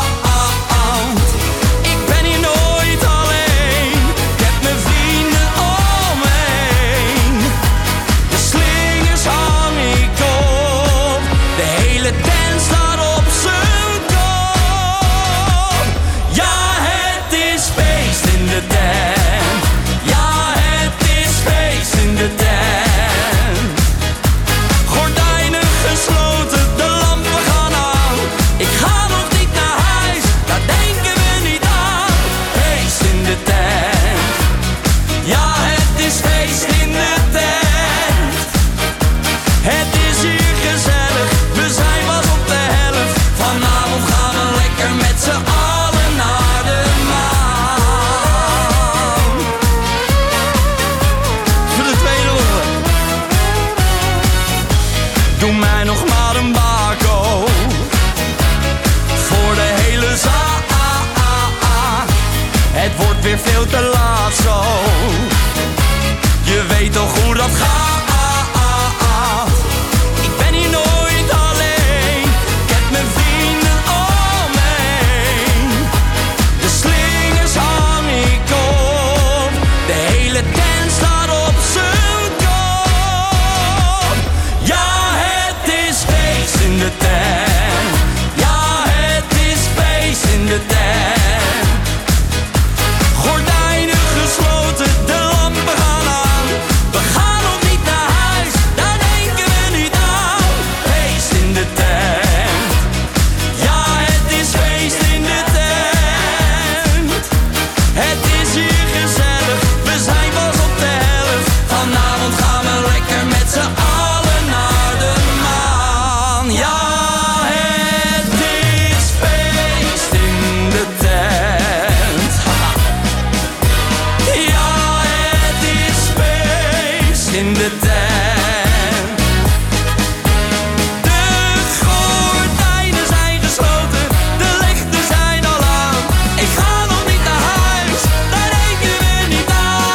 [SPEAKER 13] Ik ben hier nooit alleen. Ik heb mijn vrienden om me heen. De slingers hang ik op. De hele tent staat op zijn kop. Ja, het is feest in de tent. Ja, het is feest in de tent. Gesloten, de lampen gaan aan. Ik ga nog niet naar huis, daar denken we niet aan. Feest in de tent. Ja, het is feest in de tent. Het is hier gezellig, we zijn pas op de helft. Vanavond gaan we lekker met z'n allen naar de maan. Voor de tweede ronde. Doe mij nog maar een bako voor de hele zaal. Het wordt weer veel te laat zo. Je weet toch hoe dat gaat. Ik ben hier nooit alleen. Ik heb mijn vrienden om me heen. De slingers hang ik op. De hele tent staat op zijn kop. Ja, in de tent. Ja, het is feest in de tent. Gordijnen gesloten, de lampen gaan aan. We gaan nog niet naar huis, daar denken we niet aan. Feest in de tent. Ja, het is feest in de tent. Het is hier gezellig, we zijn pas op de helft. Vanavond gaan we lekker met z'n allen naar de maan. Ja, het is feest in de tent. Ja, het is feest in de tent. De gordijnen zijn gesloten, de lichten zijn al aan. Ik ga nog niet naar huis, daar denken we niet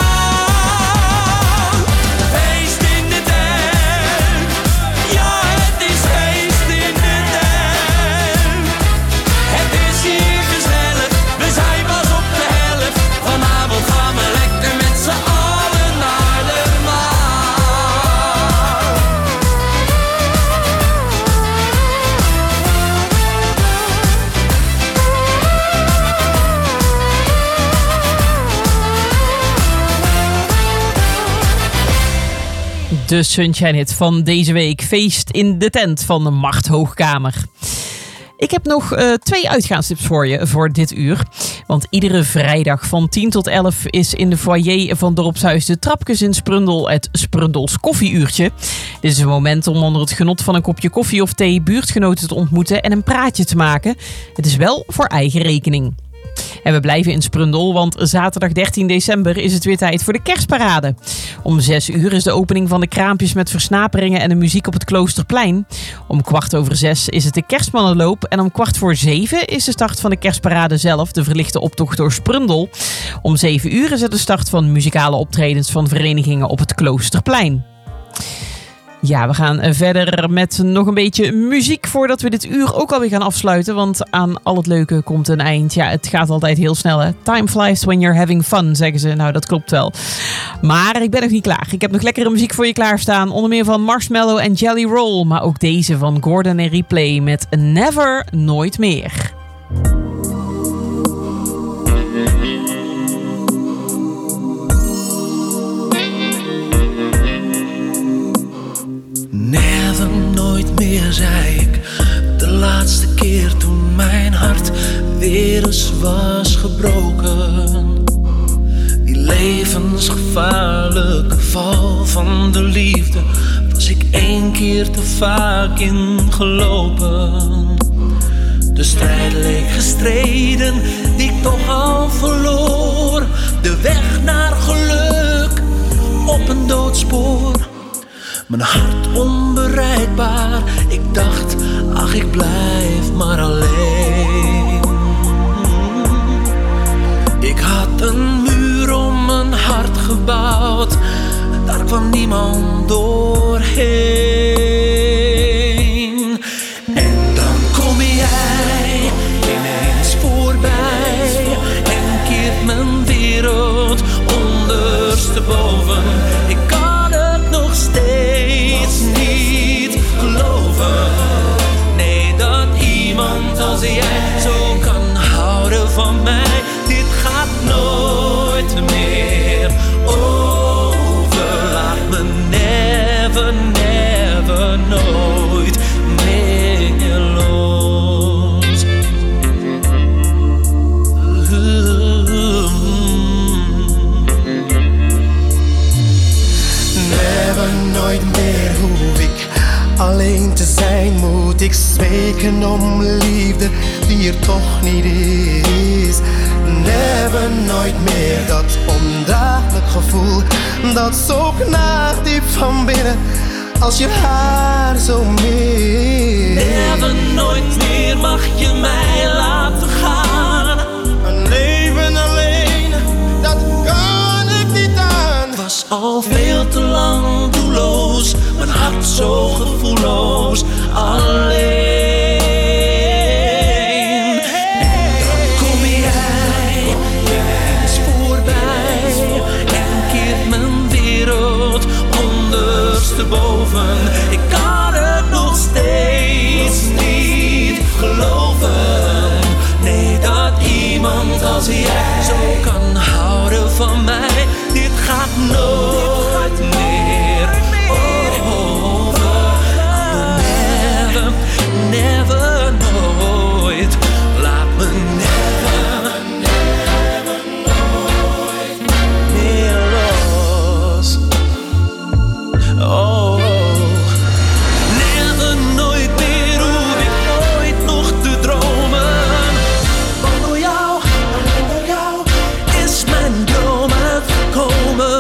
[SPEAKER 13] aan. Feest in de tent. Ja, het is feest in de tent. Het is hier gezellig, we zijn pas op de helft. Vanavond gaan we lekker met z'n allen naar de maan.
[SPEAKER 12] De Sunshine Hit van deze week. Feest in de tent van de Mart Hoogkamer. Ik heb nog uh, twee uitgaanstips voor je voor dit uur. Want iedere vrijdag van tien tot elf is in de foyer van Dorpshuis de Trapkes in Sprundel het Sprundels Koffieuurtje. Dit is een moment om onder het genot van een kopje koffie of thee buurtgenoten te ontmoeten en een praatje te maken. Het is wel voor eigen rekening. En we blijven in Sprundel, want zaterdag dertien december is het weer tijd voor de kerstparade. Om zes uur is de opening van de kraampjes met versnaperingen en de muziek op het Kloosterplein. Om kwart over zes is het de kerstmannenloop en om kwart voor zeven is de start van de kerstparade zelf, de verlichte optocht door Sprundel. Om zeven uur is het de start van muzikale optredens van verenigingen op het Kloosterplein. Ja, we gaan verder met nog een beetje muziek voordat we dit uur ook alweer gaan afsluiten. Want aan al het leuke komt een eind. Ja, het gaat altijd heel snel, hè. Time flies when you're having fun, zeggen ze. Nou, dat klopt wel. Maar ik ben nog niet klaar. Ik heb nog lekkere muziek voor je klaarstaan. Onder meer van Marshmello en Jelly Roll. Maar ook deze van Gordon en Replay met Never, Nooit Meer.
[SPEAKER 19] Never, nooit meer, zei ik. De laatste keer toen mijn hart weer eens was gebroken. Die levensgevaarlijke val van de liefde was ik één keer te vaak ingelopen. De strijd leek gestreden, die ik toch al verloor. De weg naar geluk op een doodspoor. Mijn hart onbereikbaar, ik dacht, ach ik blijf maar alleen. Ik had een muur om mijn hart gebouwd, daar kwam niemand doorheen. En dan kom jij ineens voorbij en keert mijn wereld ondersteboven. Ik kan het nog steeds niet geloven. Nee, dat iemand als jij zo kan houden van mij. Dit gaat nooit meer over. Laat me never, never, nooit meer los.
[SPEAKER 16] Never, nooit meer hoef ik alleen te zijn. Moet ik zweken om liefde die er toch niet is. Never, nooit meer dat ondraaglijk gevoel dat zo knaagt diep van binnen als je haar zo mist.
[SPEAKER 19] Never, nooit meer mag je mij laten gaan.
[SPEAKER 16] Een leven alleen, dat kan ik niet aan.
[SPEAKER 19] Was al veel te lang doelloos, mijn hart zo gevoelloos, alleen. En dan kom jij ineens voorbij en keert mijn wereld ondersteboven. Ik kan het nog steeds niet geloven. Nee, dat iemand als jij zo kan houden van mij. Dit gaat nooit meer over. Never, never, nooit. Laat me never, never, nooit meer los. Oh, never, nooit meer hoef ik nooit nog te dromen. Want door jou, door jou is mijn droom uitgekomen.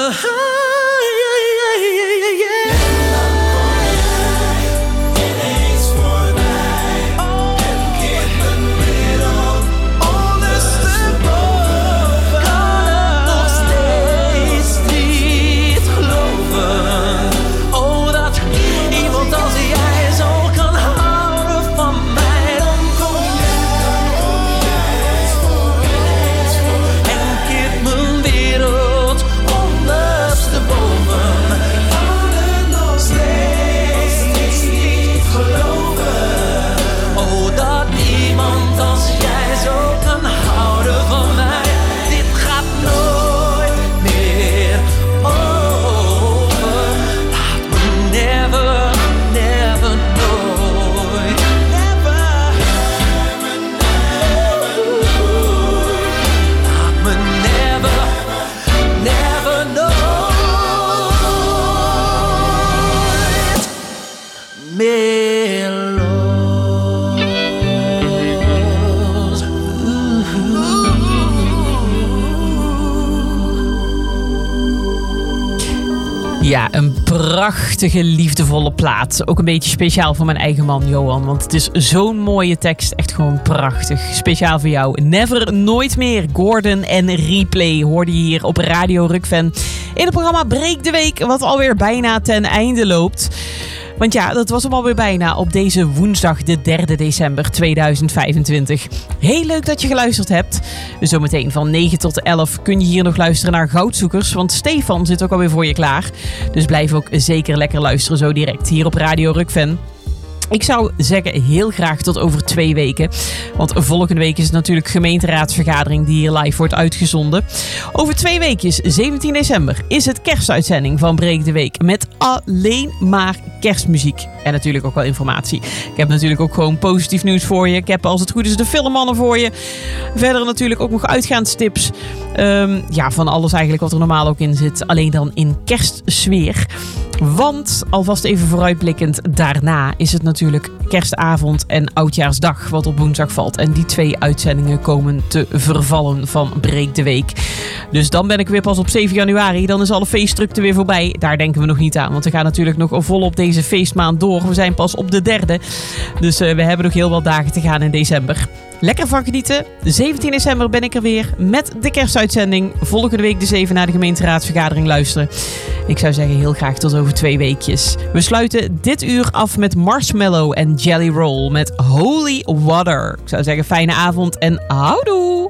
[SPEAKER 12] Ja, een prachtige, liefdevolle plaat. Ook een beetje speciaal voor mijn eigen man, Johan. Want het is zo'n mooie tekst. Echt gewoon prachtig. Speciaal voor jou. Never, nooit meer. Gordon en Replay hoorde je hier op Radio Rukven. In het programma Breek de Week, wat alweer bijna ten einde loopt. Want ja, dat was hem alweer bijna op deze woensdag de derde december tweeduizend vijfentwintig. Heel leuk dat je geluisterd hebt. Zometeen van negen tot elf kun je hier nog luisteren naar Goudzoekers. Want Stefan zit ook alweer voor je klaar. Dus blijf ook zeker lekker luisteren zo direct hier op Radio Rukven. Ik zou zeggen heel graag tot over twee weken. Want volgende week is het natuurlijk gemeenteraadsvergadering die hier live wordt uitgezonden. Over twee weekjes, zeventien december, is het kerstuitzending van Breek de Week. Met alleen maar kerstmuziek. En natuurlijk ook wel informatie. Ik heb natuurlijk ook gewoon positief nieuws voor je. Ik heb als het goed is de filmmannen voor je. Verder natuurlijk ook nog uitgaanstips. Um, ja, van alles eigenlijk wat er normaal ook in zit. Alleen dan in kerstsfeer. Want, alvast even vooruitblikkend, daarna is het natuurlijk kerstavond en oudjaarsdag wat op woensdag valt. En die twee uitzendingen komen te vervallen van Breek de Week. Dus dan ben ik weer pas op zeven januari. Dan is alle feestdrukte weer voorbij. Daar denken we nog niet aan, want we gaan natuurlijk nog volop deze feestmaand door. We zijn pas op de derde. Dus uh, we hebben nog heel wat dagen te gaan in december. Lekker van genieten. zeventien december ben ik er weer met de kerstuitzending. Volgende week dus even naar de gemeenteraadsvergadering luisteren. Ik zou zeggen heel graag tot over twee weekjes. We sluiten dit uur af met Marshmallow en Jelly Roll met Holy Water. Ik zou zeggen fijne avond en houdoe!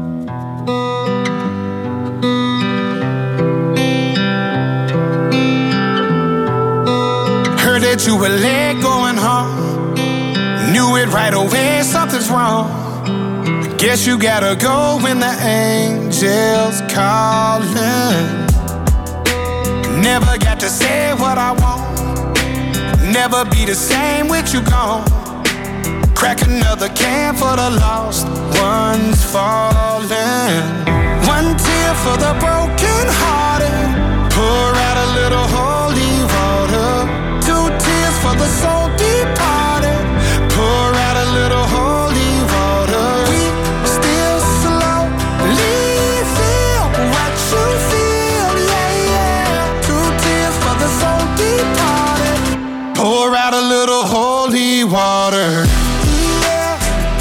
[SPEAKER 20] Heard that you were late going home. Knew it right away, something's wrong. Guess you gotta go when the angels calling. Never got to say what I want. Never be the same with you gone. Crack another can for the lost ones falling. One tear for the broken hearted. Pour out a little holy water. Two tears for the soul departed. Pour out a little holy water. We still slowly feel what you feel, yeah, yeah. Two tears for the soul departed. Pour out a little holy water. Yeah,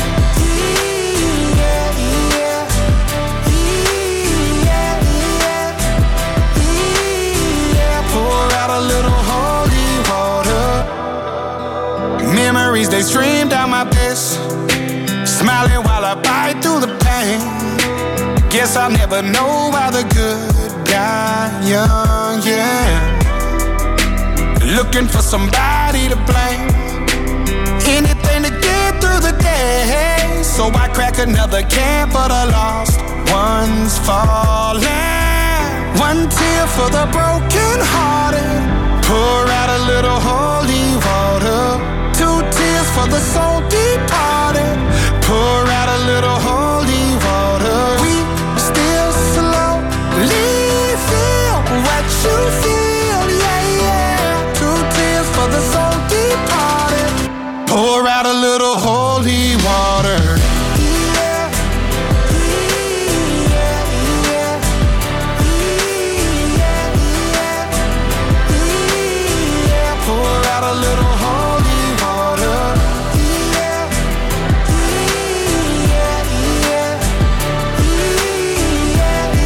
[SPEAKER 20] yeah, yeah, yeah, yeah, yeah. Pour out a little holy water. Memories, they stream down my face. Smiling while I bite through the pain. Guess I'll never know why the good die young, yeah. Looking for somebody to blame. Anything to get through the day. So I crack another can for the lost ones falling. One tear for the broken hearted. Pour out a little holy water. Two tears for the soul departed. Pour out a little holy water. We still slowly feel what you feel, yeah, yeah. Two tears for the soul departed. Pour out a little holy water. Yeah, yeah, yeah, yeah, yeah, yeah. Pour out a little holy water. Yeah, yeah, yeah, yeah,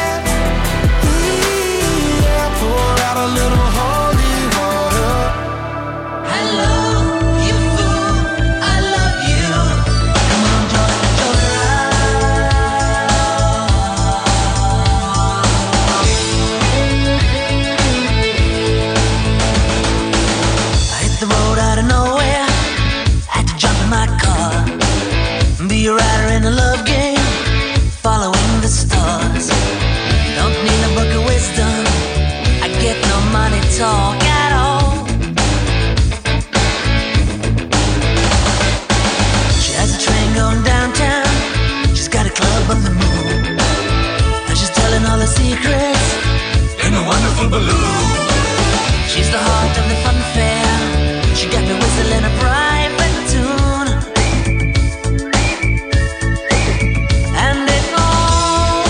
[SPEAKER 20] yeah. Pour out a little holy water.
[SPEAKER 10] Hello, you fool, I love you. Come on, join the I hit the road out of nowhere. Had to jump in my car. Be a rider in a love game, following the stars. Don't need a book of wisdom. I get no money talk at all. She has a train going downtown. She's got a club on the moon. And she's telling all her secrets in a wonderful balloon. She's the heart of the fun fair. She got me whistling a private tune. And it all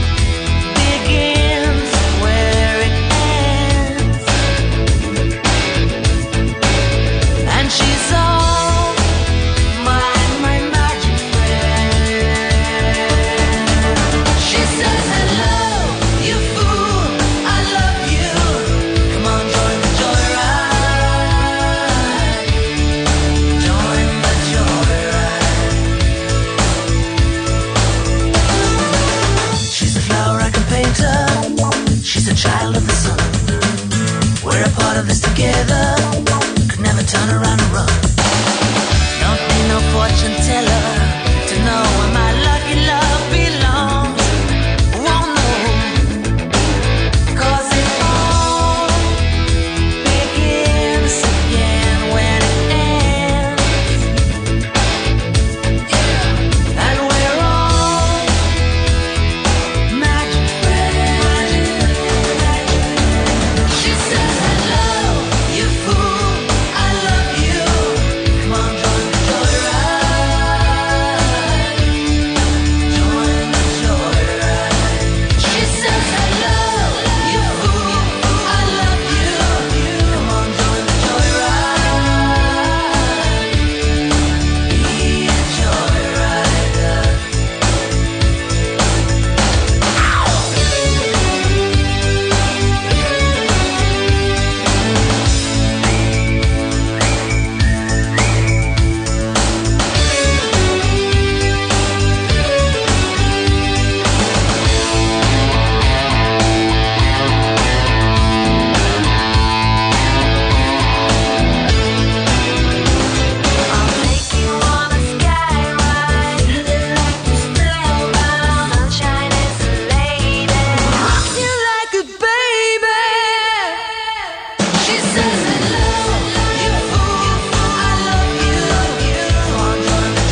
[SPEAKER 10] begins where it ends. And she's all my, my magic friend. She says, hello, you fool, I winter. She's a child of the sun. We're a part of this together. Could never turn around and run. Don't need no fortune teller to know where my lucky love belongs. Won't know, 'cause it all begins again when it ends. Yeah. And we're all magic friends. She says I love you, fool, I love you. Come on, join the joyride. Join the joyride. She says I love you, fool, I love you. Come on, join the joyride. Be a joyrider. I'll take you on a sky ride. Like you spellbound. Sunshine is a lady. Rock you like a baby. She says I love you, fool, I love you. Come on, join the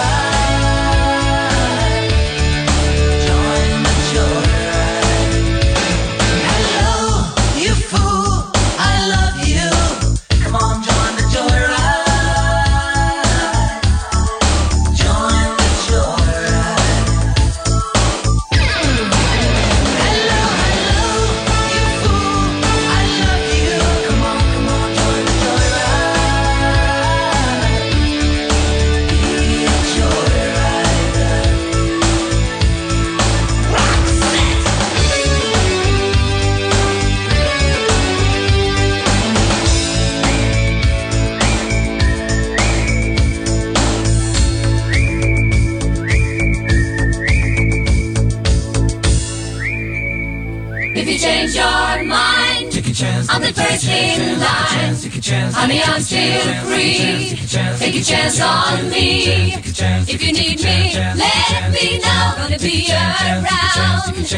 [SPEAKER 10] joyride. Join the joyride. Hello, you fool, I love you. Come on, join the joyride. Join the joyride. Hello, hello, you fool, I love you. Come on, come on, join the joyride. Be a joyrider.
[SPEAKER 8] If you change your mind, take a chance. I'm the first in line. Honey, I'm still free. Take a chance on me. If you need me, let me know. Gonna be around.